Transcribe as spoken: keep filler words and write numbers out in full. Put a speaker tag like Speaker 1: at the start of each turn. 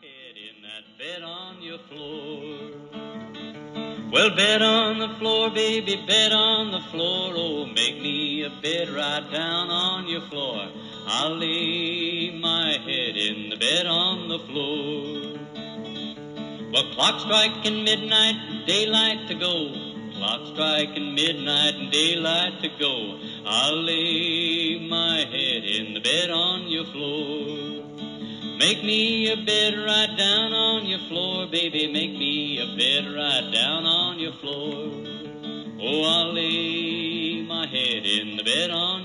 Speaker 1: head in that bed on your floor. Well, bed on the floor, baby, bed on the floor. Oh, make me a bed right down on your floor. I'll lay my head in the bed on the floor. Well, clock striking midnight, daylight to go. Clock striking midnight and daylight to go. I'll lay my head in the bed on your floor. Make me a bed right down on your floor, baby. Make me a bed right down on your floor. Oh, I'll lay my head in the bed on